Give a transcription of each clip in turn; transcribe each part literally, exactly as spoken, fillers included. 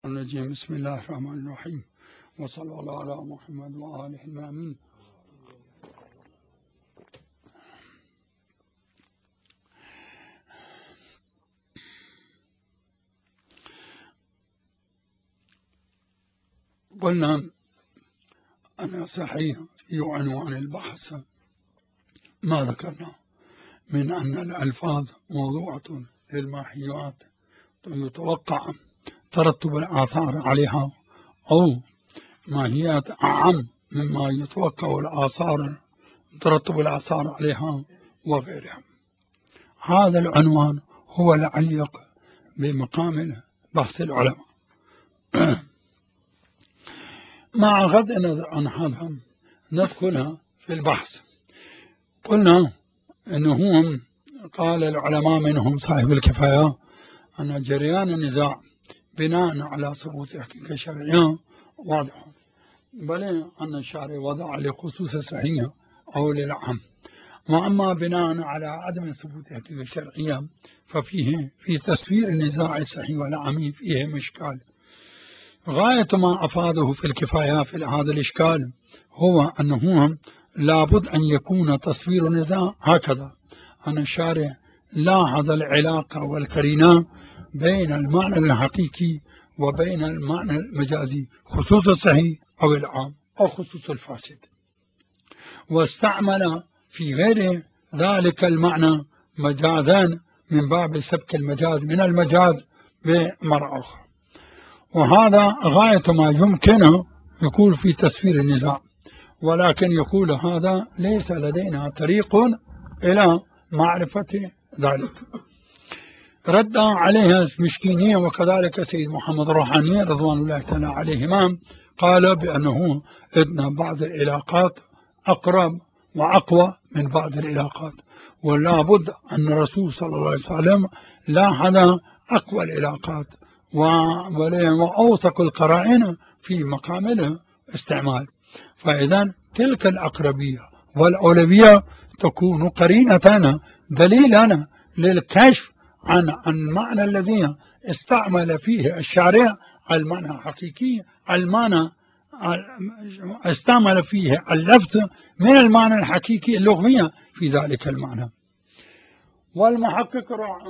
الرجيم. بسم الله الرحمن الرحيم، وصلى الله على محمد وآله المأمين. قلنا أنا صحيح في عنوان البحث ما ذكرنا من أن الألفاظ موضوعة للماحيات يتوقع ترتب الآثار عليها، أو ماهيات أعم مما يتوقع الآثار ترتب الآثار عليها وغيرها. هذا العنوان هو العليق بمقام بحث العلماء. مع غض النظر عن هذا ندخل في البحث. قلنا أنهم قال العلماء منهم صاحب الكفاية أن جريان النزاع بناء على ثبوت حقيقة شرعية واضح، بل أن الشارع وضع لخصوص الصحيح أو للعام، وأما بناء على عدم ثبوت حقيقة شرعية ففيه في تسوير النزاع الصحيح والعام فيه مشكال. غاية ما أفاده في الكفاية في هذا الإشكال هو أنه لابد أن يكون تصوير النزاع هكذا: أن الشارع لاحظ العلاقة والقرينة بين المعنى الحقيقي وبين المعنى المجازي، خصوص الصحيح أو العام أو خصوص الفاسد، واستعمل في غير ذلك المعنى مجازان من باب سبك المجاز من المجاز بمرة أخرى. وهذا غاية ما يمكن يقول في تسوير النزاع، ولكن يقول هذا ليس لدينا طريق إلى معرفة ذلك. رد عليها مشكينية وكذلك سيد محمد الروحاني رضوان الله تعالى عليهما، قال بأنه إن بعض العلاقات أقرب وأقوى من بعض العلاقات، ولا بد أن الرسول صلى الله عليه وسلم لاحظ أقوى العلاقات وأوثق القرائن في مقام الاستعمال، فإذا تلك الأقربية والأولوية تكون قرينة دليلا للكشف عن المعنى الذي استعمل فيه الشارع، المعنى الحقيقي، المعنى استعمل فيه اللفظ من المعنى الحقيقي اللغوي في ذلك المعنى. والمحقق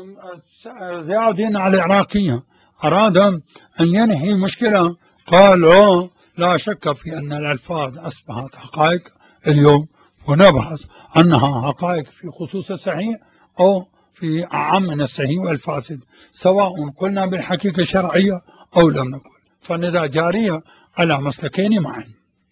ضياء الدين العراقي أراد أن ينهي مشكلة، قال لا شك في أن الألفاظ أصبحت حقائق اليوم، ونبحث أنها حقائق في خصوص الصحيح أو في أعم من الصحيح والفاسد، سواء قلنا بالحقيقة الشرعية أو لم نقل، فالنزاع جارية على مسلكين معا.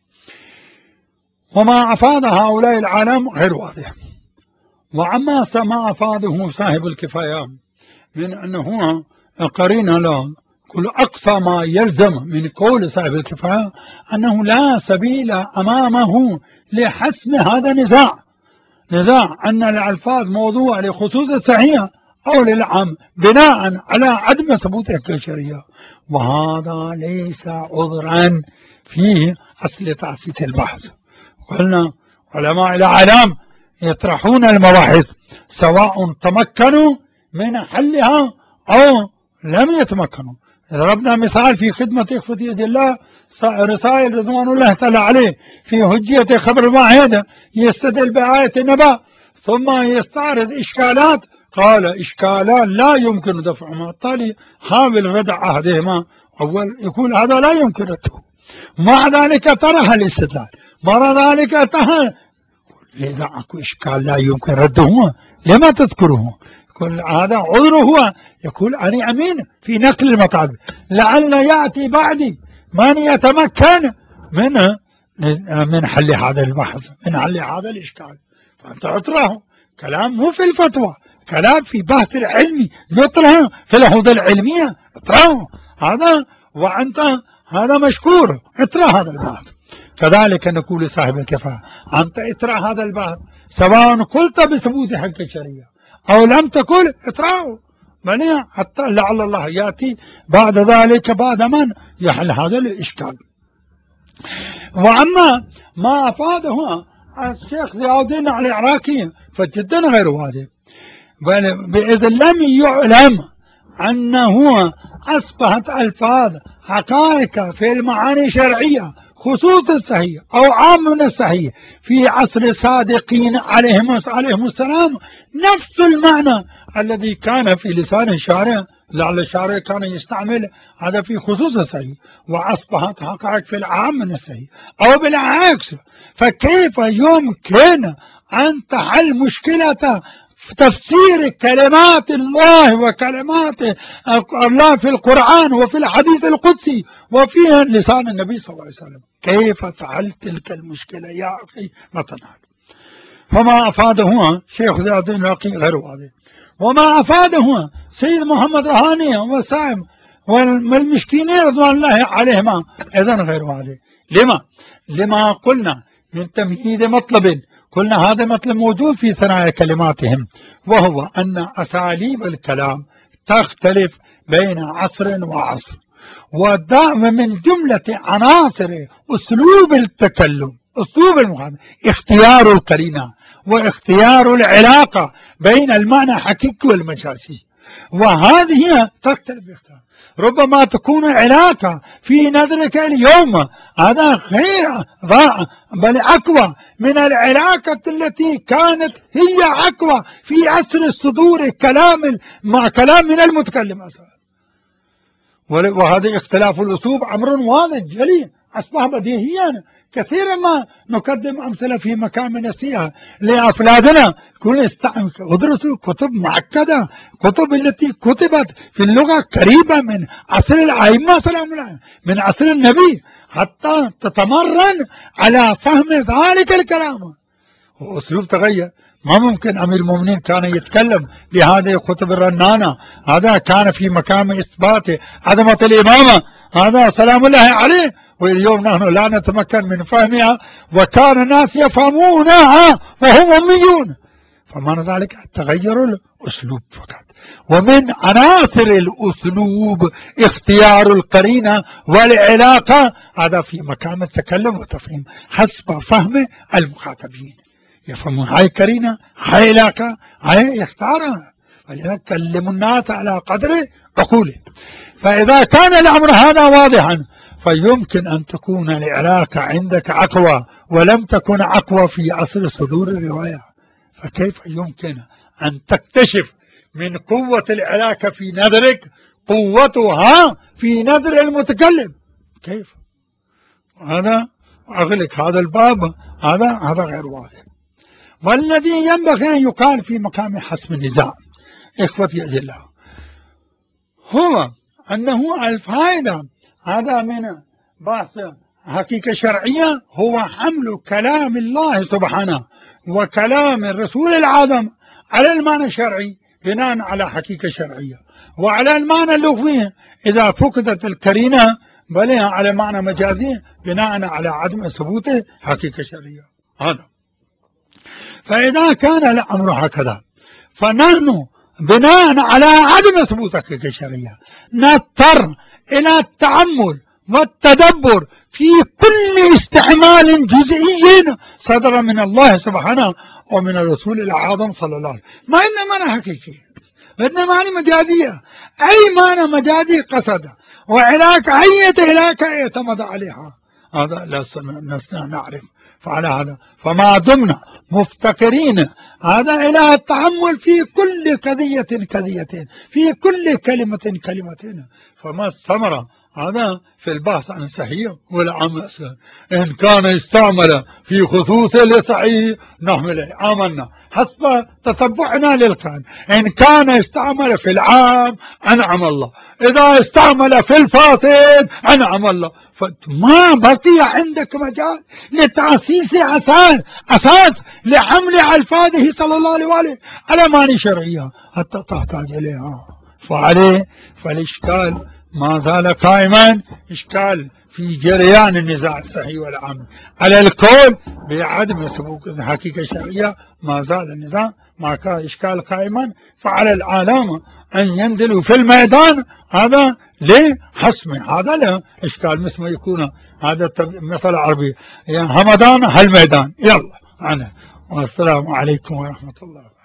وما أفاد هؤلاء العالم غير واضح. وعما ما أفاده صاحب الكفاية من أنه قرينة لا كل أقصى ما يلزم من قول صاحب الكفاية أنه لا سبيل أمامه لحسم هذا النزاع، نزاع أن الألفاظ موضوع لخصوص الصحيح أو للعام بناء على عدم ثبوت حقيقة الشرعية، وهذا ليس عذرا في أصل تأسيس البحث. قلنا علماء العالم يطرحون المباحث سواء تمكنوا من حلها أو لم يتمكنوا. ضربنا مثال في خدمة إخوة يد الله رسائل رضوان الله تعالى عليه في حجية خبر المعاهدة، يستدل بآية النبأ ثم يستعرض إشكالات، قال إشكالات لا يمكن دفعهما، التالي حاول ردع أحدهما أول يقول هذا لا يمكن ردعه، مع ذلك طرح الاستدلال، مع ذلك طرح لذا اكو اشكال لا يمكن رده، لما تذكره؟ يقول هذا عذره هو، يقول انا امين في نقل المطالب، لعل ياتي بعدي من يتمكن من من حل هذا البحث، من حل هذا الاشكال، فانت اطرحه. كلام مو في الفتوى، كلام في بحث العلمي يطرح في الحوض العلميه، اطرحه هذا، وانت هذا مشكور، اطرح هذا البحث. كذلك نقول لصاحب الكفاءة أنت اطرح هذا البحث سواء قلت بثبوت حق الشريعة أو لم تقل، اطرحه، بل حتى لعل الله يأتي بعد ذلك بعد من يحل هذا الإشكال. وأما ما أفاده الشيخ ضياء الدين العراقي فجدا غير واضح، بل إذا لم يعلم أنه أصبحت ألفاظ حقائق في المعاني الشرعية خصوص الصحيح أو عام من الصحيح في عصر الصادقين عليهم عليهم السلام نفس المعنى الذي كان في لسان الشارع، لعل الشارع كان يستعمل هذا في خصوص الصحيح، وأصبحت حقائق في العام من الصحيح أو بالعكس. فكيف يمكن أن تحل مشكلة تفسير كلمات الله وكلمات الله في القرآن وفي الحديث القدسي وفي لسان النبي صلى الله عليه وسلم؟ كيف تحل تلك المشكلة يا أخي؟ ما تنحل. فما أفاده شيخ زياد العراقي غير واضح، وما أفاده سيد محمد رهاني وسائم والمشكينين رضوان الله عليهما أيضا غير واضح. لما؟ لما قلنا من تمهيد مطلب، قلنا هذا مطلب موجود في ثنايا كلماتهم، وهو أن أساليب الكلام تختلف بين عصر وعصر، ودائما من جملة عناصر أسلوب التكلم أسلوب المخاطب اختيار القرينة واختيار العلاقة بين المعنى الحقيقي والمجازي، وهذه تختلف باختلاف. ربما تكون علاقة في نظرك اليوم هذا غير بل أقوى من العلاقة التي كانت هي أقوى في عصر الصدور كلام مع كلام من المتكلم أصلا. وهذا اختلاف الأسلوب أمر واضح جلي أصبح بديهيا. كثيرا ما نقدم أمثلة في مكان نسيها لأفرادنا، كل ادرسوا كتب معقدة، كتب التي كتبت في اللغة قريبة من عصر الأئمة سلام الله، من عصر النبي، حتى تتمرن على فهم ذلك الكلام. وأسلوب تغير، ما ممكن أمير المؤمنين كان يتكلم بهذه الكتب الرنانة، هذا كان في مقام إثبات عظمة الإمامة، هذا سلام الله عليه، واليوم نحن لا نتمكن من فهمها، وكان الناس يفهمونها وهم أميون. فمعنى ذلك تغير الأسلوب فقط، ومن عناصر الأسلوب اختيار القرينة والعلاقة، هذا في مقام التكلم والتفهيم حسب فهم المخاطبين، يفهمون هاي قرينة هاي علاقة هاي يختارها، فليكلم الناس على قدر عقوله. فإذا كان الأمر هذا واضحا فيمكن أن تكون العلاقة عندك أقوى ولم تكن أقوى في عصر صدور الرواية، فكيف يمكن أن تكتشف من قوة العلاقة في نظرك قوتها في نظر المتكلم؟ كيف؟ هذا أغلق هذا الباب، هذا هذا غير واضح. والذي ينبغي أن يقال في مقام حسم النزاع إخوتي الله هو أنه الفائدة هذا من بحث حقيقة شرعية هو حمل كلام الله سبحانه وكلام الرسول العظم على المعنى الشرعي بناء على حقيقة شرعية، وعلى المعنى اللغوي إذا فقدت القرينة بل على معنى مجازي بناء على عدم ثبوت حقيقة شرعية. هذا فإذا كان الأمر هكذا فنحن بناء على عدم ثبوت حقيقة شرعية نضطر إلى التأمل والتدبر في كل استعمال جزئي صدر من الله سبحانه ومن الرسول الأعظم صلى الله عليه وسلم، ما إن معنى حقيقي، إن معنى مجازية، أي معنى مجازي قصد وعلاقة أي علاقة اعتمد عليها، هذا لسنا نعرف. فعلى هذا فما دمنا مفتقرين هذا إلى التأمل في كل قضية قضية في كل كلمة كلمة، فما الثمرة هذا في البحث عن الصحيح والعام. إن كان استعمل في خصوص الصحيح نحمله آمنا حسب تتبعنا للكان، إن كان استعمل في العام أنعم الله، إذا استعمل في الفاسد أنعم الله. فما بقي عندك مجال لتأسيس أساس أساس لحمل ألفاظه صلى الله عليه وآله على معاني شرعية حتى تحتاج إليها. فعليه فالإشكال ما زال قائما، إشكال في جريان النزاع الصحيح والعام على القول بعدم ثبوت الحقيقة الشرعية، ما زال النزاع ما كان إشكال قائما. فعلى العالم أن ينزلوا في الميدان هذا لحسم هذا لا إشكال، مثل ما يكون هذا مثل عربي يعني همدان هالميدان يلا أنا. والسلام عليكم ورحمة الله.